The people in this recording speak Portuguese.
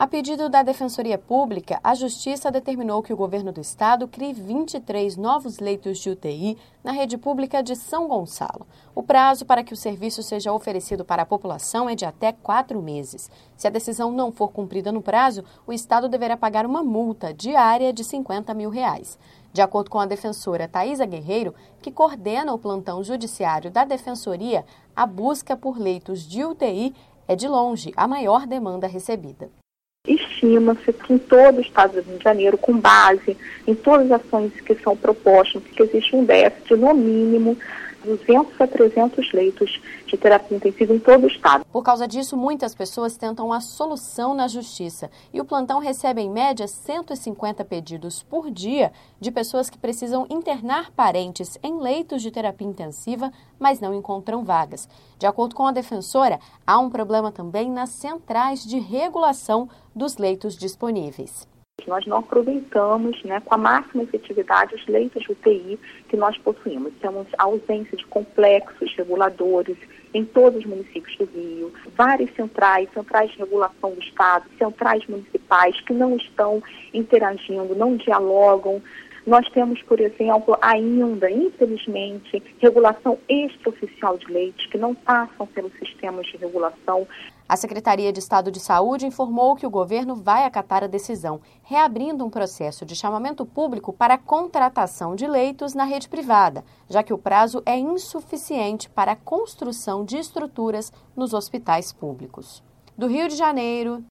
A pedido da Defensoria Pública, a Justiça determinou que o governo do estado crie 23 novos leitos de UTI na rede pública de São Gonçalo. O prazo para que o serviço seja oferecido para a população é de até 4 meses. Se a decisão não for cumprida no prazo, o estado deverá pagar uma multa diária de R$50 mil. De acordo com a defensora Thaisa Guerreiro, que coordena o plantão judiciário da Defensoria, a busca por leitos de UTI é de longe a maior demanda recebida. Estima-se que em todo o estado do Rio de Janeiro, com base em todas as ações que são propostas, que existe um déficit, no mínimo, 200 a 300 leitos de terapia intensiva em todo o estado. Por causa disso, muitas pessoas tentam a solução na justiça e o plantão recebe, em média, 150 pedidos por dia de pessoas que precisam internar parentes em leitos de terapia intensiva, mas não encontram vagas. De acordo com a defensora, há um problema também nas centrais de regulação dos leitos disponíveis. Nós não aproveitamos, com a máxima efetividade os leitos de UTI que nós possuímos. Temos a ausência de complexos reguladores em todos os municípios do Rio, várias centrais de regulação do Estado, centrais municipais que não estão interagindo, não dialogam. Nós temos, por exemplo, ainda, infelizmente, regulação extraoficial de leitos que não passam pelos sistemas de regulação. A Secretaria de Estado de Saúde informou que o governo vai acatar a decisão, reabrindo um processo de chamamento público para a contratação de leitos na rede privada, já que o prazo é insuficiente para a construção de estruturas nos hospitais públicos. Do Rio de Janeiro,